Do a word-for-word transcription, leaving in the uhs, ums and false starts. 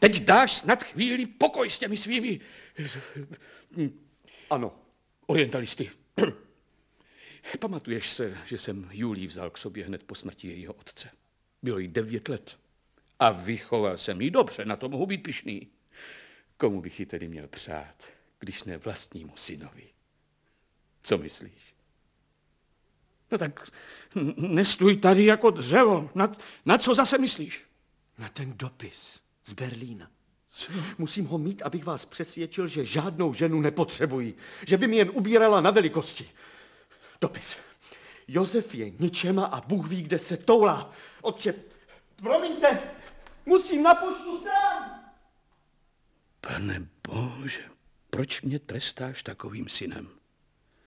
teď dáš snad chvíli pokoj s těmi svými... Ano. Orientalisty. Pamatuješ se, že jsem Julii vzal k sobě hned po smrti jejího otce? Bylo jí devět let. A vychoval jsem jí dobře, na to mohu být pyšný. Komu bych ji tedy měl přát, když ne vlastnímu synovi? Co myslíš? No tak nestůj tady jako dřevo. Na, na co zase myslíš? Na ten dopis z Berlína. Co? Musím ho mít, abych vás přesvědčil, že žádnou ženu nepotřebuji. Že by mi jen ubírala na velikosti. Dopis. Josef je ničema a Bůh ví, kde se toulá. Otče, promiňte, musím na poštu sám. Pane Bože, proč mě trestáš takovým synem?